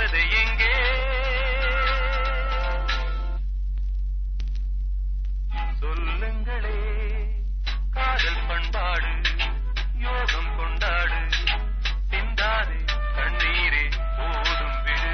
தேவதை எங்கே? சொல்லுங்களே காதல் பண்பாடு, யோகம் கொண்டாடு, சிந்தாதே கண்ணீரே போதும் விடு.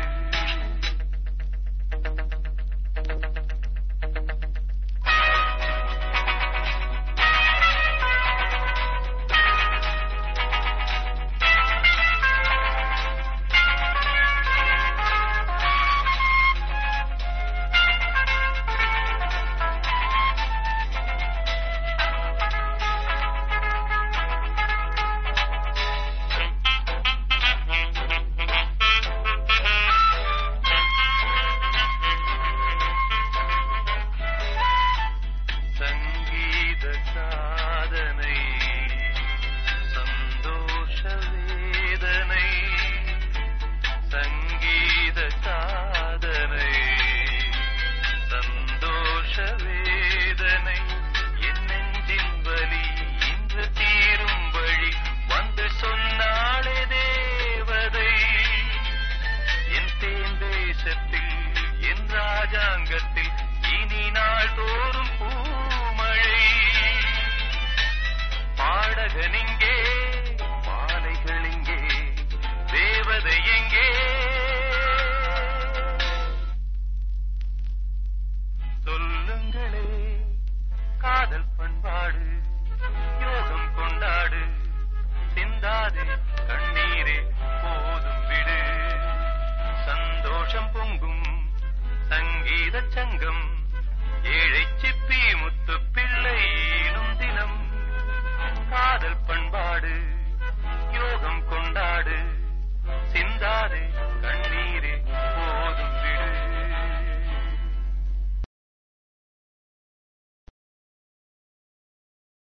சாதனை சந்தோஷ வேதனை, சங்கீத சாதனை சந்தோஷ வேதனை, என் நெஞ்சின் வலி இன்று தீரும் வழி வந்து சொன்னாளே தேவதை. என் தேன் தேசத்தில் என் ராஜாங்கத்தில் இனி நாள் தோறும் பூமழை. பாடகனிங்கே பாலைகளிங்கே தேவதை எங்கே? சொல்லுங்களே காதல் பண்பாடு, யோகம் கொண்டாடு, சிந்தாதே கண்ணீரே போதும் விடு. சந்தோஷம் பொங்கும் சங்கீத சங்கம், ஏழை சிப்பி முத்து